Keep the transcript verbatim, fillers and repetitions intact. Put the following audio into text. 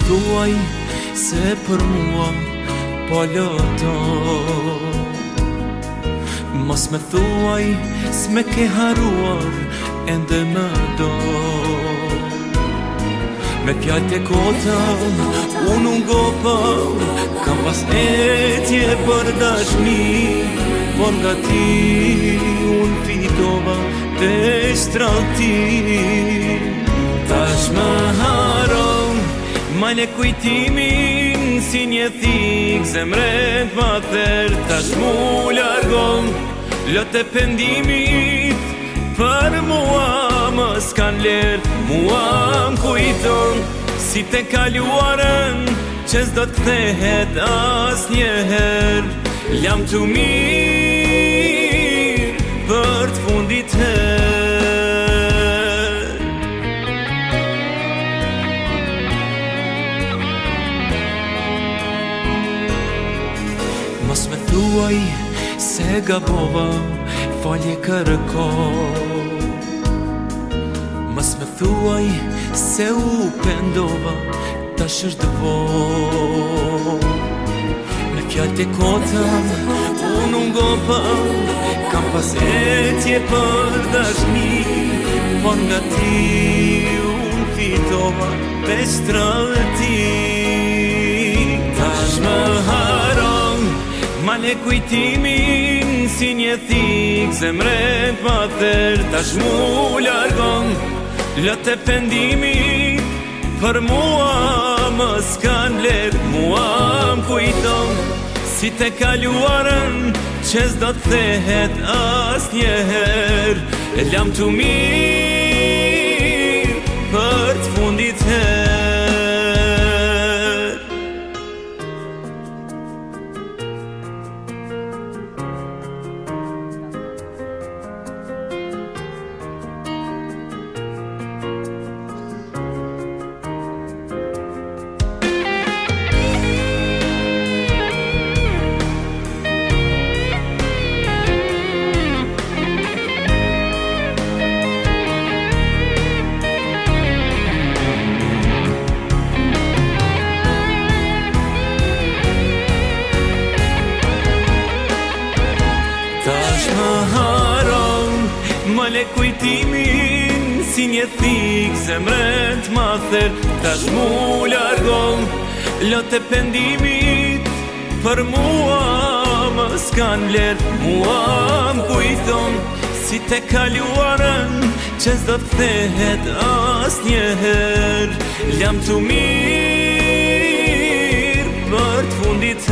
thuaj se për mua po loto. Mos me thuaj s'me ke haruar ende më do. Me fjallë të kota unë ngopa, kam pas etje për dashni, por nga ti unë fitova të shtrallti. Tash më haron male kujtimin si një thik, zemret ma ther. Tash mu largon lot e pendimit, për mua më s'kan ler. Mua m'kujton si te kaluarën, që s'do t'kthehet as njëher. Jam të mirë për t'fundit her. Mos me thuaj se gabova, falje kërko. Mos me thuaj se u pendova, tash është dëvo. Me fjallë të kota unë ngopa, kam pas etje për dashni, por nga ti unë fitova me shtrallti. Tash më haron male kujtimin si një thik, zemret ma ther. Tash mu largon lot e pendimit, për mua më s'kan ler. Mua m'kujton si te kaluarën, që s'do t'thehet as njëher. Jam të mirë për t'fundit her. Tash më haron male kujtimin si një thik, zemret ma ther. Tash mu largon lot e pendimit, për mua më s'kan ler. Mua m'kujton si te kaluarën, që s'do t'thehet as njëher. Jam të mirë për t'fundit